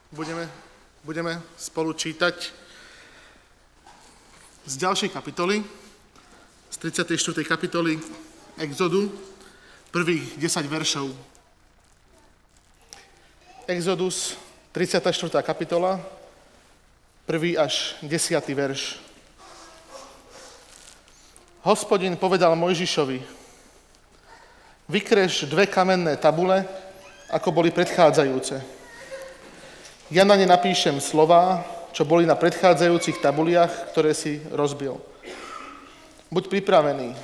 budeme spolu čítať z ďalšej kapitoly, z 34. kapitoly Exodu, prvých 10 veršov. Exodus, 34. kapitola, 1. až 10. verš. Hospodin povedal Mojžišovi: Vykrež 2 kamenné tabule, ako boli predchádzajúce. Ja na ne napíšem slová, čo boli na predchádzajúcich tabuliach, ktoré si rozbil. Buď pripravený.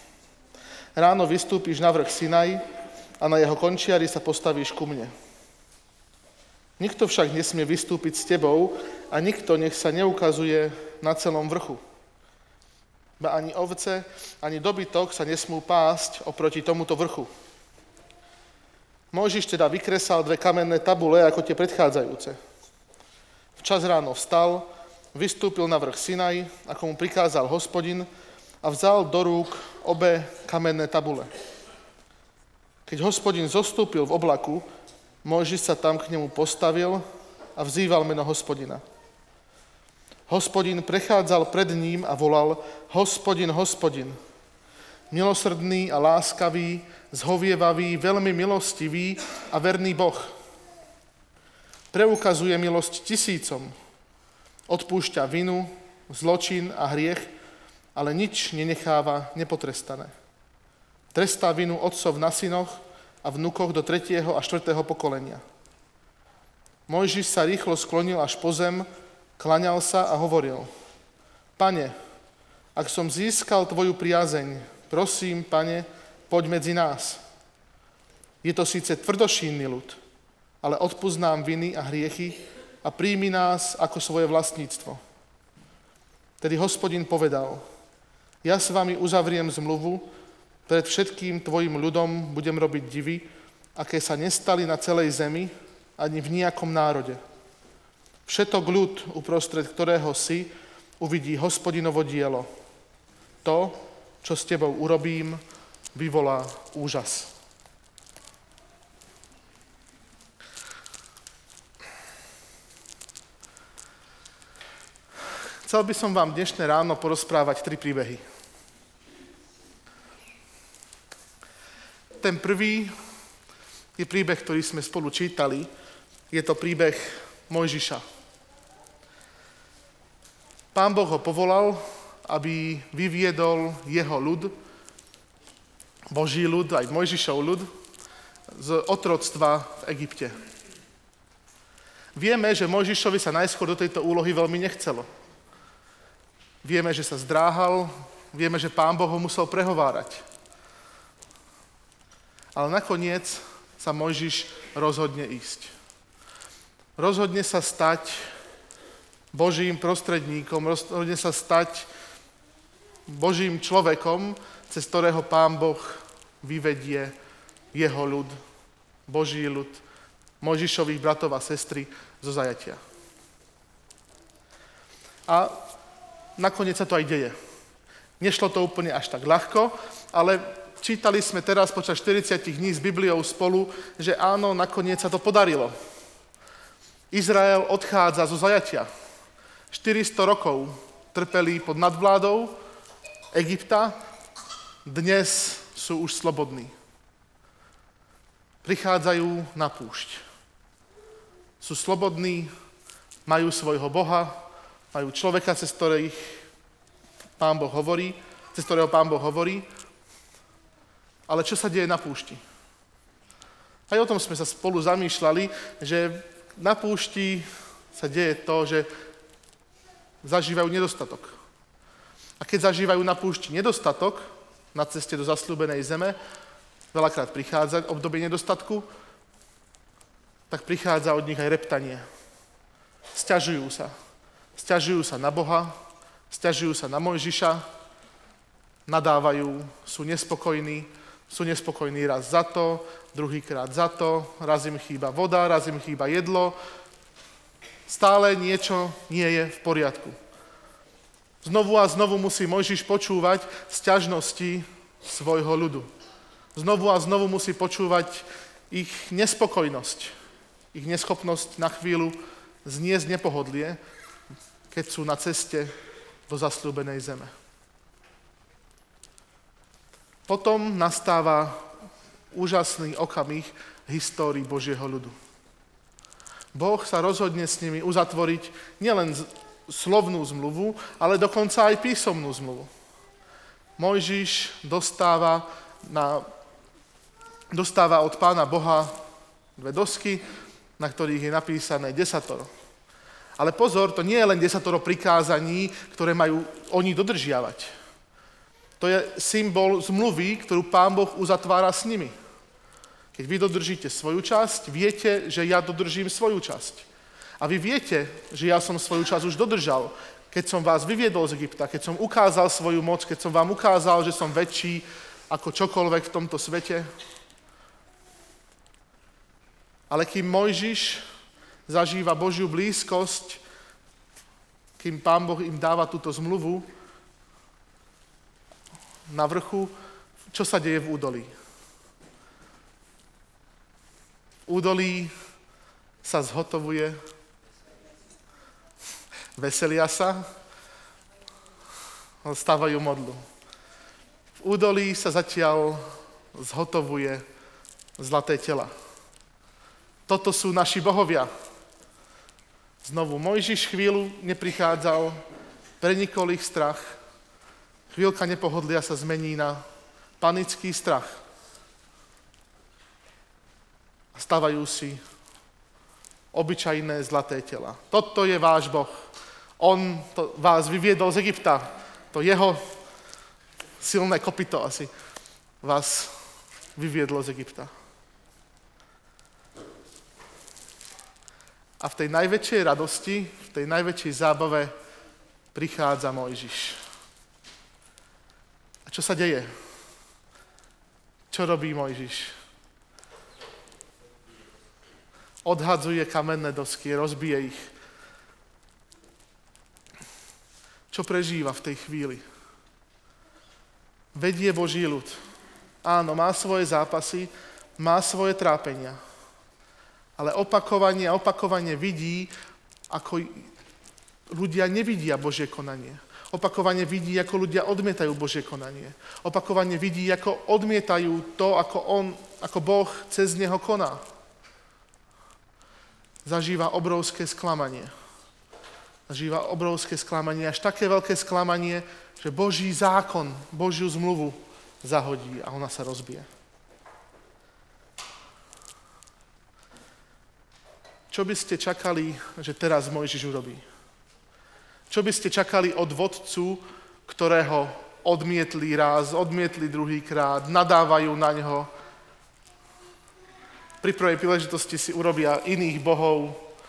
Ráno vystúpiš na vrch Sinaj a na jeho končiari sa postavíš ku mne. Nikto však nesmie vystúpiť s tebou a nikto nech sa neukazuje na celom vrchu. Ba ani ovce, ani dobytok sa nesmú pásť oproti tomuto vrchu. Mojžiš teda vykresal 2 kamenné tabule, ako tie predchádzajúce. Včas ráno vstal, vystúpil na vrch Sinaj, ako mu prikázal Hospodin, a vzal do rúk obe kamenné tabule. Keď Hospodin zostúpil v oblaku, Mojžiš sa tam k nemu postavil a vzýval meno Hospodina. Hospodin prechádzal pred ním a volal: Hospodin, Hospodin, milosrdný a láskavý, zhovievavý, veľmi milostivý a verný Boh. Preukazuje milosť tisícom, odpúšťa vinu, zločin a hriech, ale nič nenecháva nepotrestané. Trestá vinu otcov na synoch a vnukoch do 3. a 4. pokolenia. Mojžiš sa rýchlo sklonil až po zem, klaňal sa a hovoril: Pane, ak som získal tvoju priazeň, prosím, Pane, poď medzi nás. Je to síce tvrdošínny ľud, ale odpusť nám viny a hriechy a príjmi nás ako svoje vlastníctvo. Tedy Hospodin povedal: Ja s vami uzavriem zmluvu, pred všetkým tvojim ľudom budem robiť divy, aké sa nestali na celej zemi ani v nejakom národe. Všetok ľud, uprostred ktorého si, uvidí Hospodinovo dielo. To, čo s tebou urobím, vyvolá úžas. Chcel by som vám dnešné ráno porozprávať 3 príbehy. Ten prvý je príbeh, ktorý sme spolu čítali. Je to príbeh Mojžiša. Pán Boh ho povolal, aby vyviedol jeho ľud, Boží ľud, aj Mojžišov ľud, z otroctva v Egypte. Vieme, že Mojžišovi sa najskôr do tejto úlohy veľmi nechcelo. Vieme, že sa zdráhal, vieme, že Pán Boh ho musel prehovárať. Ale nakoniec sa Mojžiš rozhodne ísť. Rozhodne sa stať Božím prostredníkom, rozhodne sa stať Božím človekom, cez ktorého Pán Boh vyvedie jeho ľud, Boží ľud, Mojžišových bratov a sestry zo zajatia. A nakoniec sa to aj deje. Nešlo to úplne až tak ľahko, ale čítali sme teraz počas 40 dní s Bibliou spolu, že áno, nakoniec sa to podarilo. Izrael odchádza zo zajatia. 400 rokov trpeli pod nadvládou Egypta, dnes sú už slobodní. Prichádzajú na púšť. Sú slobodní, majú svojho Boha, majú človeka, cez ktorého Pán Boh hovorí. Ale čo sa deje na púšti? Aj o tom sme sa spolu zamýšľali, že na púšti sa deje to, že zažívajú nedostatok. A keď zažívajú na púšti nedostatok, na ceste do zasľúbenej zeme, veľakrát prichádza obdobie nedostatku, tak prichádza od nich aj reptanie. Sťažujú sa na Boha, sťažujú sa na Mojžiša, nadávajú, sú nespokojní raz za to, druhýkrát za to, raz im chýba voda, raz im chýba jedlo. Stále niečo nie je v poriadku. Znovu a znovu musí Mojžiš počúvať sťažnosti svojho ľudu. Znovu a znovu musí počúvať ich nespokojnosť, ich neschopnosť na chvíľu zniesť nepohodlie, keď sú na ceste do zasľúbenej zeme. Potom nastáva úžasný okamih histórii Božieho ľudu. Boh sa rozhodne s nimi uzatvoriť nielen slovnú zmluvu, ale dokonca aj písomnú zmluvu. Mojžiš dostáva od Pána Boha 2 dosky, na ktorých je napísané 10. Ale pozor, to nie je len 10 prikázaní, ktoré majú oni dodržiavať. To je symbol zmluvy, ktorú Pán Boh uzatvára s nimi. Keď vy dodržíte svoju časť, viete, že ja dodržím svoju časť. A vy viete, že ja som svoju časť už dodržal, keď som vás vyviedol z Egypta, keď som ukázal svoju moc, keď som vám ukázal, že som väčší ako čokoľvek v tomto svete. Ale kým Mojžiš zažíva Božiu blízkosť, kým Pán Boh im dáva túto zmluvu na vrchu, čo sa deje v údolí? V údolí sa zhotovuje, veselia sa, stávajú modlu. V údolí sa zatiaľ zhotovuje zlaté tela. Toto sú naši bohovia. Znovu Mojžiš chvíľu neprichádzal, prenikol ich strach. Chvíľka nepohodlia sa zmení na panický strach. Stavajú si obyčajné zlaté tela. Toto je váš Boh. On vás vyviedol z Egypta. To jeho silné kopyto asi vás vyviedlo z Egypta. A v tej najväčšej radosti, v tej najväčšej zábave prichádza Mojžiš. A čo sa deje? Čo robí Mojžiš? Odhadzuje kamenné dosky, rozbije ich. Čo prežíva v tej chvíli? Vedie Boží ľud. Áno, má svoje zápasy, má svoje trápenia. Ale opakovane vidí, ako ľudia nevidia Božie konanie. Opakovane vidí, ako ľudia odmietajú Božie konanie. Opakovane vidí, ako odmietajú to, ako Boh cez neho koná. Zažíva obrovské sklamanie. Až také veľké sklamanie, že Boží zákon, Božiu zmluvu zahodí a ona sa rozbije. Čo by ste čakali, že teraz Mojžiš urobí? Čo by ste čakali od vodcu, ktorého odmietli raz, odmietli druhýkrát, nadávajú na ňo, pri prvej príležitosti si urobia iných bohov.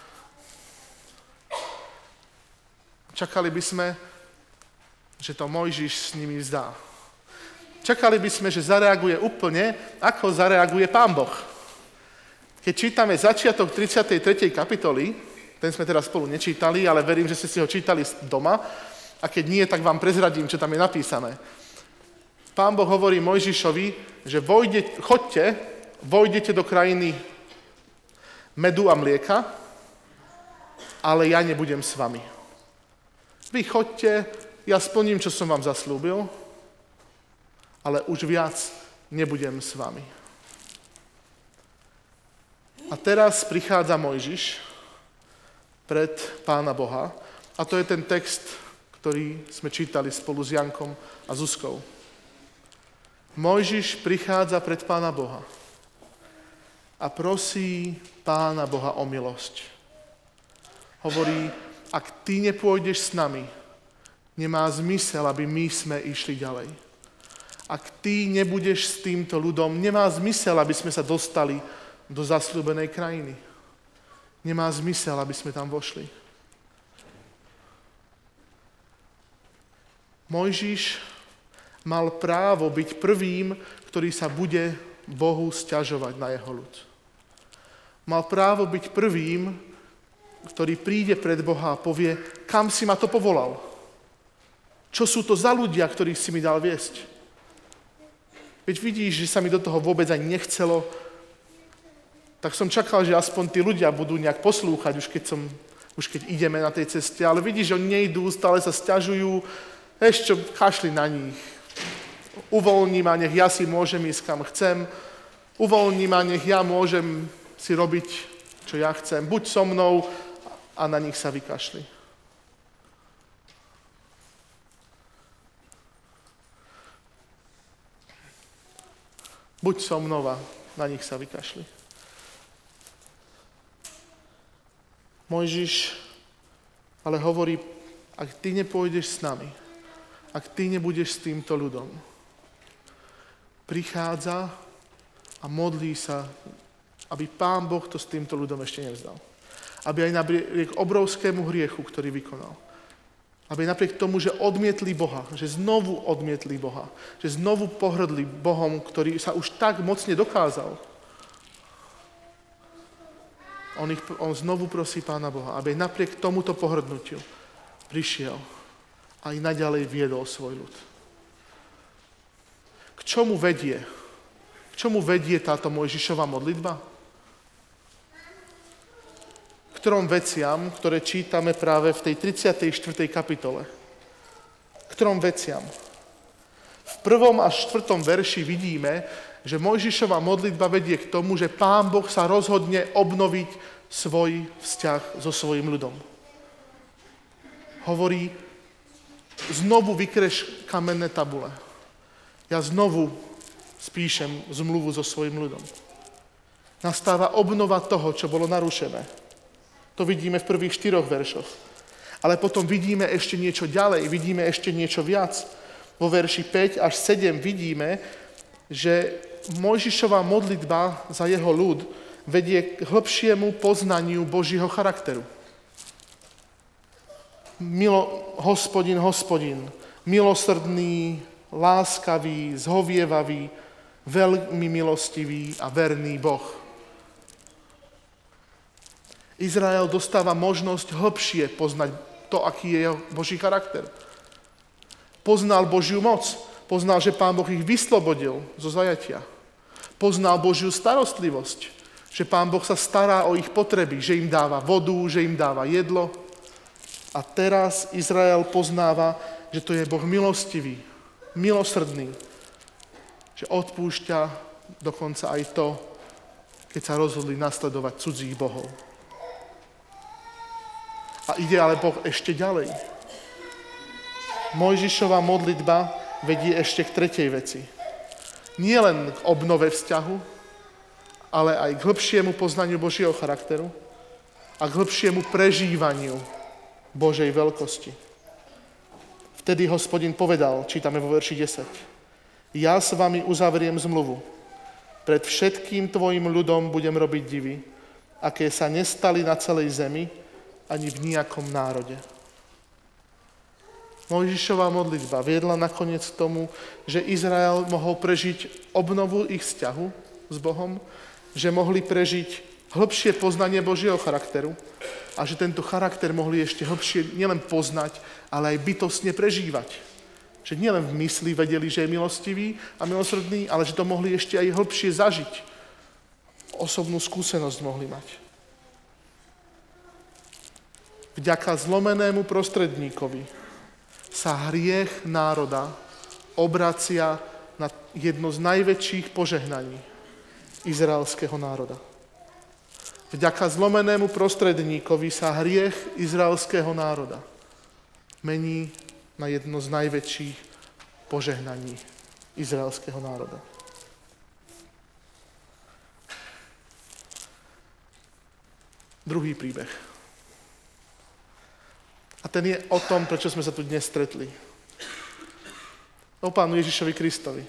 Čakali by sme, že to Mojžiš s nimi vzdá. Čakali by sme, že zareaguje úplne, ako zareaguje Pán Boh. Keď čítame začiatok 33. kapitoly, ten sme teraz spolu nečítali, ale verím, že ste si ho čítali doma, a keď nie, tak vám prezradím, čo tam je napísané. Pán Boh hovorí Mojžišovi, že vojdete do krajiny medu a mlieka, ale ja nebudem s vami. Vy choďte, ja splním, čo som vám zaslúbil, ale už viac nebudem s vami. A teraz prichádza Mojžiš pred Pána Boha a to je ten text, ktorý sme čítali spolu s Jankom a Zuzkou. Mojžiš prichádza pred Pána Boha a prosí Pána Boha o milosť. Hovorí, ak ty nepôjdeš s nami, nemá zmysel, aby my sme išli ďalej. Ak ty nebudeš s týmto ľudom, nemá zmysel, aby sme sa dostali do zasľúbenej krajiny. Nemá zmysel, aby sme tam vošli. Mojžiš mal právo byť prvým, ktorý sa bude Bohu sťažovať na jeho ľud. Mal právo byť prvým, ktorý príde pred Boha a povie, kam si ma to povolal? Čo sú to za ľudia, ktorých si mi dal viesť? Veď vidíš, že sa mi do toho vôbec ani nechcelo, tak som čakal, že aspoň tí ľudia budú nejak poslúchať, už keď som už keď ideme na tej ceste, ale vidíš, že oni nejdú, stále sa sťažujú, ešte kašli na nich. Uvoľní ma, nech ja si môžem ísť kam chcem, uvoľní ma, nech ja môžem si robiť, čo ja chcem. Buď so mnou a na nich sa vykašli. Buď so mnou a na nich sa vykašli. Mojžiš ale hovorí, ak ty nepôjdeš s nami, ak ty nebudeš s týmto ľudom, prichádza a modlí sa, aby Pán Boh to s týmto ľudom ešte nevzdal. Aby aj napriek obrovskému hriechu, ktorý vykonal, aby napriek tomu, že odmietli Boha, že znovu odmietli Boha, že znovu pohrdli Bohom, ktorý sa už tak mocne dokázal, on znovu prosí Pána Boha, aby napriek tomuto pohrdnutiu prišiel a i naďalej viedol svoj ľud. K čomu vedie? K čomu vedie táto Mojžišova modlitba? K ktorom veciam, ktoré čítame práve v tej 34. kapitole? K ktorom veciam? V 1. až 4. verši vidíme, že Mojžišova modlitba vedie k tomu, že Pán Boh sa rozhodne obnoviť svoj vzťah so svojím ľudom. Hovorí, znovu vykreš kamenné tabule. Ja znovu spíšem zmluvu so svojím ľudom. Nastáva obnova toho, čo bolo narušené. To vidíme v prvých 4 veršoch. Ale potom vidíme ešte niečo ďalej, vidíme ešte niečo viac. Vo verši 5 až 7 vidíme, že Mojžišova modlitba za jeho ľud vedie k hlbšiemu poznaniu Božího charakteru. Hospodin, milosrdný, láskavý, zhovievavý, veľmi milostivý a verný Boh. Izrael dostáva možnosť hlbšie poznať to, aký je jeho Boží charakter. Poznal Božiu moc, poznal, že Pán Boh ich vyslobodil zo zajatia. Poznal Božiu starostlivosť, že Pán Boh sa stará o ich potreby, že im dáva vodu, že im dáva jedlo. A teraz Izrael poznáva, že to je Boh milostivý, milosrdný, že odpúšťa dokonca aj to, keď sa rozhodli nasledovať cudzích bohov. A ide ale Boh ešte ďalej. Mojžišova modlitba vedie ešte k tretej veci. Nie len k obnove vzťahu, ale aj k hĺbšiemu poznaniu Božieho charakteru a k hĺbšiemu prežívaniu Božej veľkosti. Vtedy Hospodin povedal, čítame vo verši 10, ja s vami uzavriem zmluvu. Pred všetkým tvojim ľudom budem robiť divy, aké sa nestali na celej zemi ani v nejakom národe. Mojžišova modlitba viedla nakoniec k tomu, že Izrael mohol prežiť obnovu ich vzťahu s Bohom, že mohli prežiť hĺbšie poznanie Božieho charakteru a že tento charakter mohli ešte hĺbšie nielen poznať, ale aj bytostne prežívať. Že nielen v mysli vedeli, že je milostivý a milosrdný, ale že to mohli ešte aj hĺbšie zažiť. Osobnú skúsenosť mohli mať. Vďaka zlomenému prostredníkovi sa hriech národa obracia na jedno z najväčších požehnaní izraelského národa. Vďaka zlomenému prostredníkovi sa hriech izraelského národa mení na jedno z najväčších požehnaní izraelského národa. Druhý príbeh. A ten je o tom, prečo sme sa tu dnes stretli. O Pánu Ježišovi Kristovi.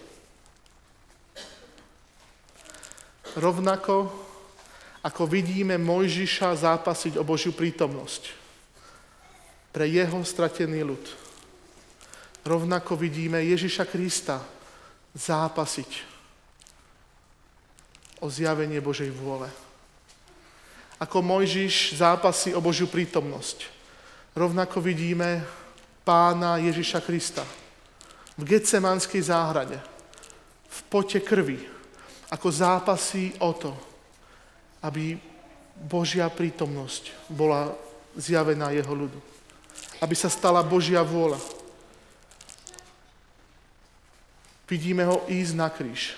Rovnako, ako vidíme Mojžiša zápasiť o Božiu prítomnosť pre jeho stratený ľud. Rovnako vidíme Ježiša Krista zápasiť o zjavenie Božej vôle. Ako Mojžiš zápasí o Božiu prítomnosť. Rovnako vidíme Pána Ježiša Krista v Getsemanskej záhrade, v pote krvi, ako zápasí o to, aby Božia prítomnosť bola zjavená jeho ľudu. Aby sa stala Božia vôľa. Vidíme ho ísť na kríž.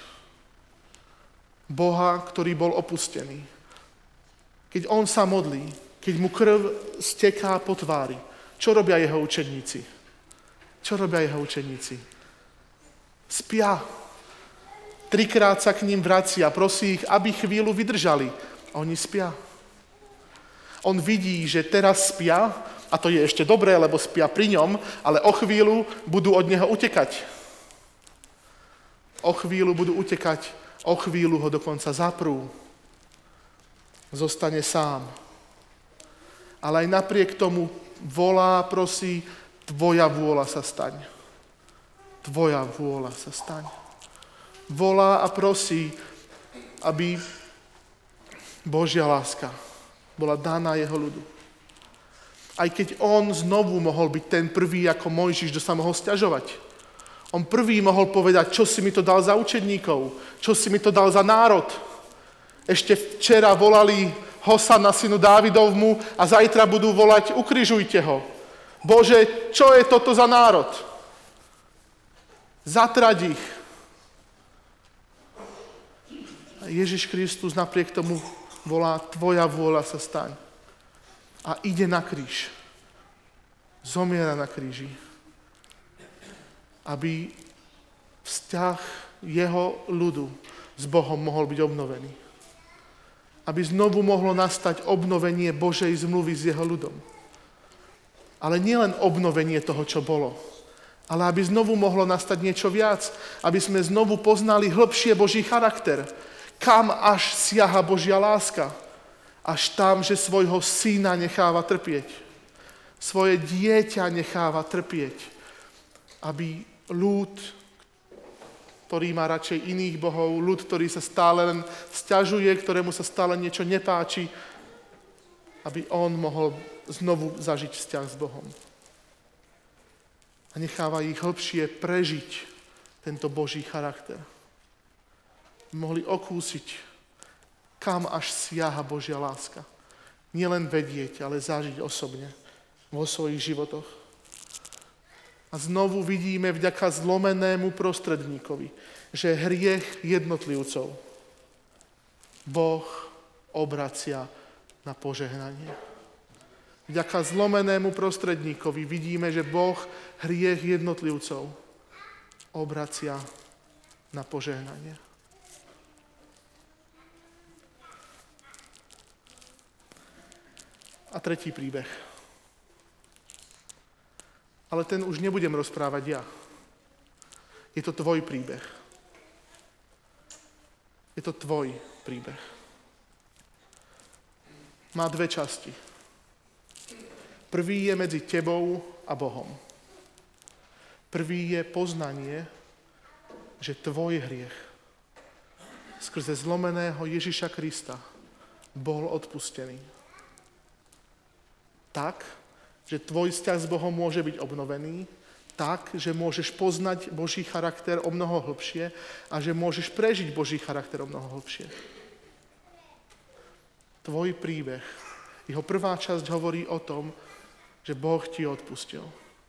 Boha, ktorý bol opustený. Keď on sa modlí, keď mu krv steká po tvári, čo robia jeho učeníci? Čo robia jeho učeníci? Spia. 3-krát sa k ním vracia, prosí ich, aby chvíľu vydržali. A oni spia. On vidí, že teraz spia, a to je ešte dobré, lebo spia pri ňom, ale o chvíľu budú od neho utekať. O chvíľu budú utekať, o chvíľu ho dokonca zaprú. Zostane sám. Ale aj napriek tomu volá, prosí, tvoja vôľa sa staň. Tvoja vôľa sa staň. Volá a prosí, aby Božia láska bola daná jeho ľudu. Aj keď on znovu mohol byť ten prvý ako Mojžiš, kto sa mohol sťažovať. On prvý mohol povedať, čo si mi to dal za učedníkov, čo si mi to dal za národ. Ešte včera volali Hosana synu Dávidovmu a zajtra budú volať ukrižujte ho. Bože, čo je toto za národ? Zatrať ich. A Ježiš Kristus napriek tomu volá, tvoja vôľa sa staň. A ide na kríž. Zomiera na kríži. Aby vzťah jeho ľudu s Bohom mohol byť obnovený. Aby znovu mohlo nastať obnovenie Božej zmluvy s jeho ľudom. Ale nielen obnovenie toho, čo bolo, ale aby znovu mohlo nastať niečo viac. Aby sme znovu poznali hĺbšie Boží charakter. Kam až siaha Božia láska? Až tam, že svojho syna necháva trpieť. Svoje dieťa necháva trpieť. Aby ľud, ktorý má radšej iných bohov, ľud, ktorý sa stále len sťažuje, ktorému sa stále niečo nepáči, aby on mohol znovu zažiť vzťah s Bohom. A necháva ich hlbšie prežiť tento Boží charakter. Mohli okúsiť, kam až siaha Božia láska. Nielen vedieť, ale zažiť osobne vo svojich životoch. A znovu vidíme vďaka zlomenému prostredníkovi, že hriech jednotlivcov Boh obracia na požehnanie. Vďaka zlomenému prostredníkovi vidíme, že Boh hriech jednotlivcov obracia na požehnanie. A tretí príbeh. Ale ten už nebudem rozprávať ja. Je to tvoj príbeh. Je to tvoj príbeh. Má 2 časti. Prvý je medzi tebou a Bohom. Prvý je poznanie, že tvoj hriech skrze zlomeného Ježiša Krista bol odpustený. Tak, že tvoj vzťah s Bohom môže byť obnovený, tak, že môžeš poznať Boží charakter o mnoho hlbšie a že môžeš prežiť Boží charakter o mnoho hlbšie. Tvoj príbeh, jeho prvá časť hovorí o tom, že Boh ti odpustil.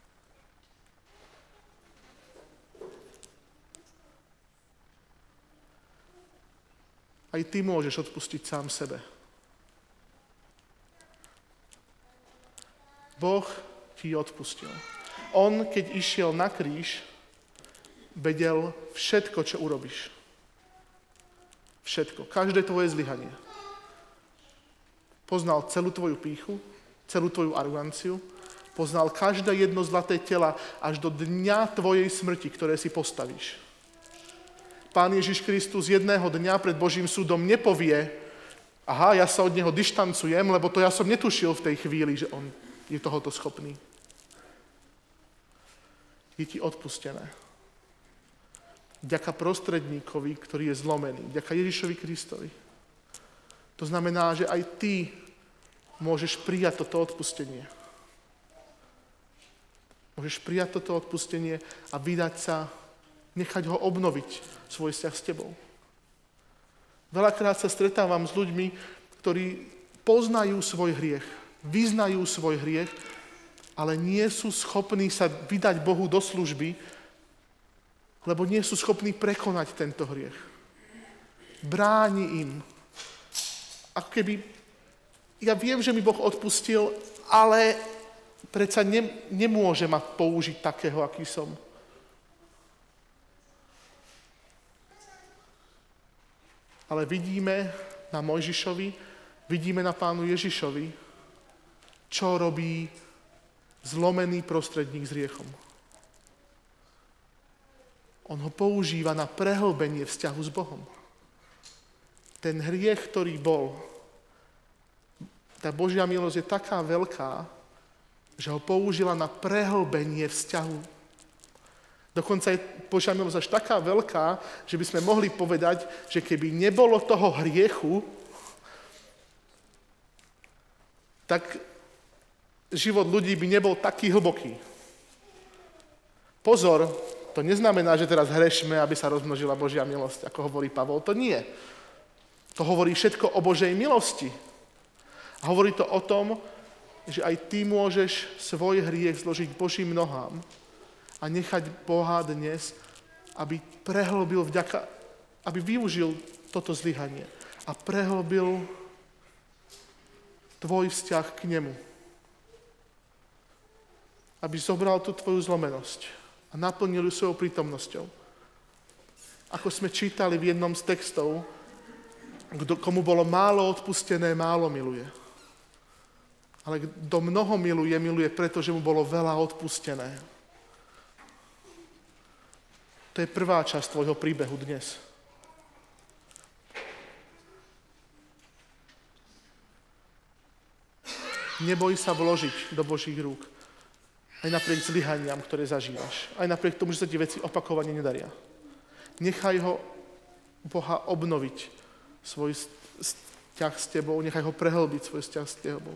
Aj ty môžeš odpustiť sám sebe. Boh ti odpustil. On, keď išiel na kríž, vedel všetko, čo urobíš. Všetko. Každé tvoje zlyhanie. Poznal celú tvoju pýchu, celú tvoju aroganciu, poznal každé jedno zlaté tela až do dňa tvojej smrti, ktoré si postavíš. Pán Ježiš Kristus jedného dňa pred Božím súdom nepovie, aha, ja sa od neho dištancujem, lebo to ja som netušil v tej chvíli, že on je tohoto schopný. Je ti odpustené. Vďaka prostredníkovi, ktorý je zlomený. Vďaka Ježišovi Kristovi. To znamená, že aj ty môžeš prijať toto odpustenie. Môžeš prijať toto odpustenie a vydať sa, nechať ho obnoviť svoj vzťah s tebou. Veľakrát sa stretávam s ľuďmi, ktorí poznajú svoj hriech. vyznajú svoj hriech, ale nie sú schopní sa vydať Bohu do služby, lebo nie sú schopní prekonať tento hriech. Bráni im. Ako keby, ja viem, že mi Boh odpustil, ale predsa nemôže ma použiť takého, aký som. Ale vidíme na Mojžišovi, vidíme na Pánu Ježišovi, čo robí zlomený prostredník s hriechom. On ho používa na prehlbenie vzťahu s Bohom. Ten hriech, ktorý bol, tá Božia milosť je taká veľká, že ho použila na prehlbenie vzťahu. Dokonca je Božia milosť až taká veľká, že by sme mohli povedať, že keby nebolo toho hriechu, tak život ľudí by nebol taký hlboký. Pozor, to neznamená, že teraz hrešme, aby sa rozmnožila Božia milosť, ako hovorí Pavol. To nie. To hovorí všetko o Božej milosti. A hovorí to o tom, že aj ty môžeš svoj hriech zložiť Božím nohám a nechať Boha dnes, aby prehlbil aby využil toto zlyhanie a prehlbil tvoj vzťah k nemu. Aby zobral tú tvoju zlomenosť a naplnil ju svojou prítomnosťou. Ako sme čítali v jednom z textov, komu bolo málo odpustené, málo miluje. Ale kto mnoho miluje, miluje preto, že mu bolo veľa odpustené. To je prvá časť tvojho príbehu dnes. Neboj sa vložiť do Božích rúk. Aj napriek zlyhaniam, ktoré zažívaš. Aj napriek tomu, že sa ti veci opakovane nedaria. Nechaj ho Boha obnoviť svoj vzťah s tebou, nechaj ho prehlbiť svoj vzťah s tebou.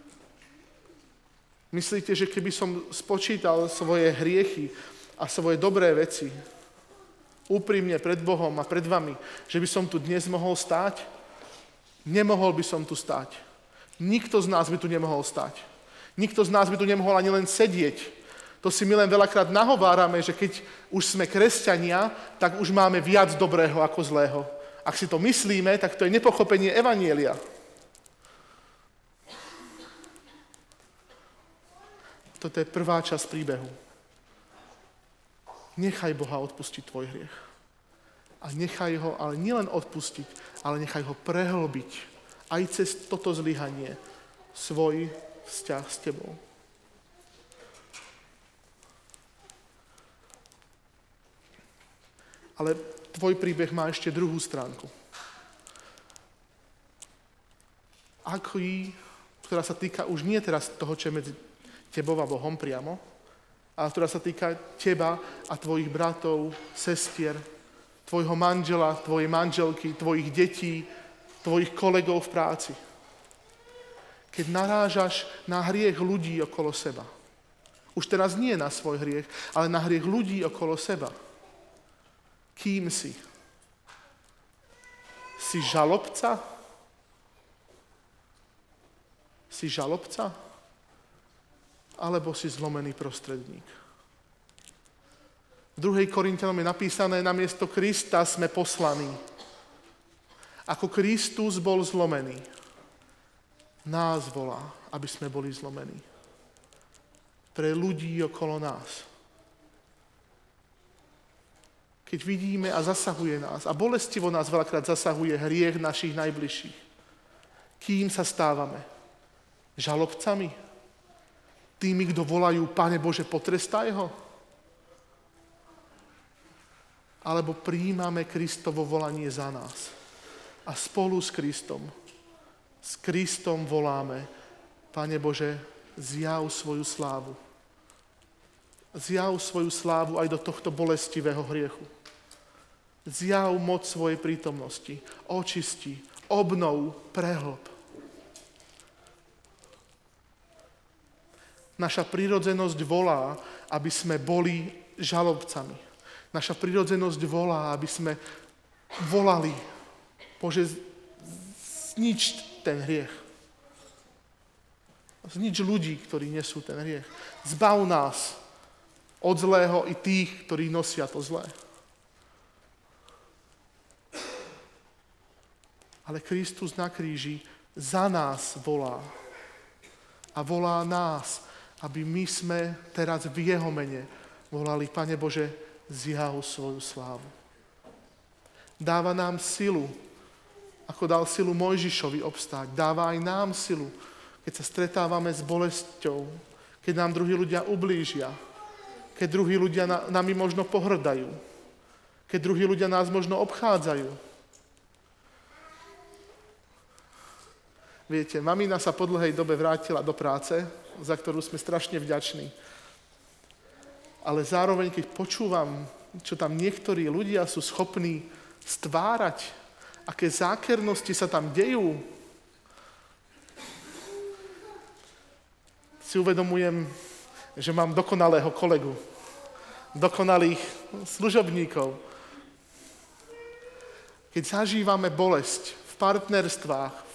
Myslíte, že keby som spočítal svoje hriechy a svoje dobré veci úprimne pred Bohom a pred vami, že by som tu dnes mohol stáť? Nemohol by som tu stáť. Nikto z nás by tu nemohol stáť. Nikto z nás by tu nemohol ani len sedieť. To si my len veľakrát nahovárame, že keď už sme kresťania, tak už máme viac dobrého ako zlého. Ak si to myslíme, tak to je nepochopenie evanjelia. Toto je prvá časť príbehu. Nechaj Boha odpustiť tvoj hriech. A nechaj ho, ale nielen odpustiť, ale nechaj ho prehlbiť aj cez toto zlyhanie svoj vzťah s tebou. Ale tvoj príbeh má ešte druhú stránku. Ktorá sa týka už nie teraz toho, čo je medzi tebou a Bohom priamo, ale ktorá sa týka teba a tvojich bratov, sestier, tvojho manžela, tvojej manželky, tvojich detí, tvojich kolegov v práci. Keď narážaš na hriech ľudí okolo seba. Už teraz nie na svoj hriech, ale na hriech ľudí okolo seba. Kým si? Si žalobca? Si žalobca? Alebo si zlomený prostredník? V 2. Korinťanom je napísané, namiesto Krista sme poslaní. Ako Kristus bol zlomený, nás volá, aby sme boli zlomení. Pre ľudí okolo nás. Keď vidíme a zasahuje nás, a bolestivo nás veľakrát zasahuje hriech našich najbližších, kým sa stávame? Žalobcami? Tými, kto volajú, Pane Bože, potrestaj ho? Alebo prijímame Kristovo volanie za nás. A spolu s Kristom voláme, Pane Bože, zjav svoju slávu. Zjav svoju slávu aj do tohto bolestivého hriechu. Zjav moc svojej prítomnosti. Očisti, obnov, prehlb. Naša prirodzenosť volá, aby sme boli žalobcami. Naša prirodzenosť volá, aby sme volali, Bože, znič ten hriech. Znič ľudí, ktorí nesú ten hriech. Zbav nás od zlého i tých, ktorí nosia to zlé. Ale Kristus na kríži za nás volá. A volá nás, aby my sme teraz v jeho mene volali, Pane Bože, zjav svoju slávu. Dáva nám silu, ako dal silu Mojžišovi obstáť. Dáva aj nám silu, keď sa stretávame s bolesťou, keď nám druhí ľudia ublížia, keď druhí ľudia nami možno pohrdajú, keď druhí ľudia nás možno obchádzajú. Viete, mamina sa po dlhej dobe vrátila do práce, za ktorú sme strašne vďační. Ale zároveň, keď počúvam, čo tam niektorí ľudia sú schopní stvárať, aké zákernosti sa tam dejú, si uvedomujem, že mám dokonalého kolegu, dokonalých služobníkov. Keď zažívame bolesť v partnerstvách, v